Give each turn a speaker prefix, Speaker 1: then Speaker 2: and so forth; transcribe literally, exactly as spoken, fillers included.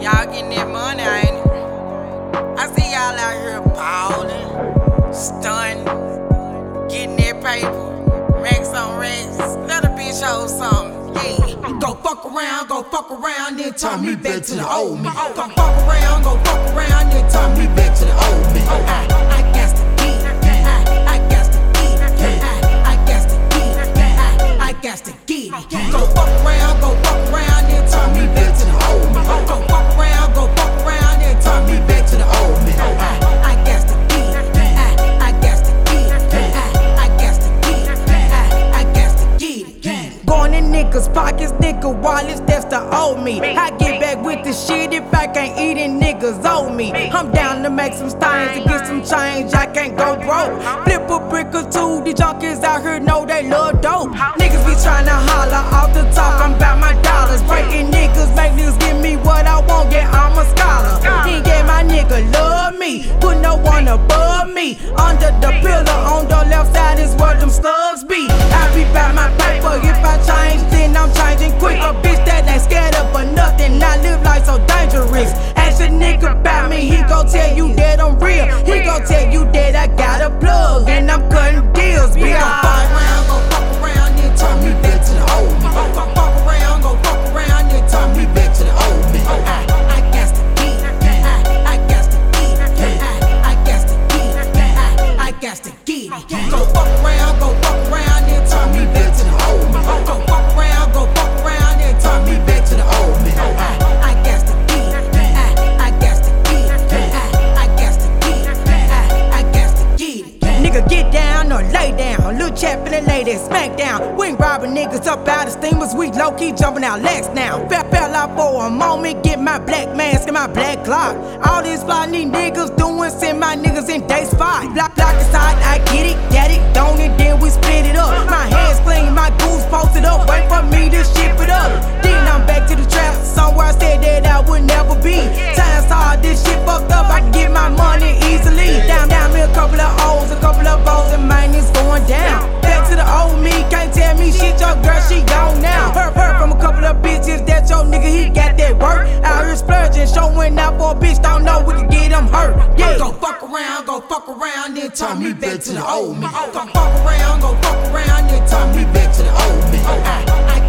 Speaker 1: Y'all getting that money, ain't it? I see y'all out here ballin', stunning, getting that paper, racks on racks. Let a bitch hold something, yeah.
Speaker 2: Go fuck around, go fuck around, then turn me back to the old me. Go fuck around, go fuck around, then turn me back to the old me. I, I guess to get it, I, I guess to get it, I, I guess to get it, I, I guess to get it. Go fuck around, go fuck around, then turn me back to the old me. Go fuck around, go fuck around, then turn me back to the old me. I, I guess to get it, I, I guess to get it, I, I guess to get it, I, I guess to get it.
Speaker 3: Going in niggas' pockets, nigga wallets, that's the old me. I get back with the shit if I can't eat it, niggas owe me. I'm down to make some stains to get some change, I can't go broke. Flip a brick or two, the junkies out here know they love dope. Niggas be tryna holler off the top, I'm about my dollars. Breaking niggas, make niggas give me what I want, yeah, I'm a scholar. He get my nigga love me, put no one above me. Under the pillar on the left side is where them slugs be. I be by my paper, if I change, then I'm changing quick. A bitch that ain't scared of for nothing, I live life so dangerous. Ask a nigga about me, he gon' tell you that I'm real. He gon' tell you that I got a plug and I'm cutting deals,
Speaker 2: Go
Speaker 3: bitch.
Speaker 2: fuck around, go fuck around, then turn me back to the old me. Go fuck around, go fuck around, then turn me back to the old me. I, I guess to get it, I, I guess to get it, I, I guess to get it, I, I guess to get it. Go fuck around, go fuck around, then turn me back to the old me. Go fuck around, go fuck around, then turn me back to the old me. I, I guess to get it, I, I guess to get it, I, I guess to get it, I, I guess to get it.
Speaker 3: Nigga, get down or lay down. Lil' chap finna lay that smack down. We ain't robbing niggas up out of steamers. We low key jumping out legs now. Fell, fell out for a moment. Get my black mask and my black clock. All these fly these niggas doing, send my niggas in day spot. Block, block aside, I get it, get it, don't it, then we split it up. My hands clean, my goose posted up. Wait for me to ship it up. Then I'm back to the trap. Somewhere I said that I would never be. Times hard, this shit fucked up. I can get my money easily. Down, down me a couple of O's, a couple of O's, and mine is going down. Back to the old me, can't tell me shit, your girl, she gone now. Heard, heard from a couple of bitches that your nigga, he got that work. Out here splurging, showing out for a bitch, don't know we can get him hurt. Yeah.
Speaker 2: Go fuck around, go fuck around, then turn me back to the old me. Go fuck around, go fuck around, then turn me back to the old me. I, I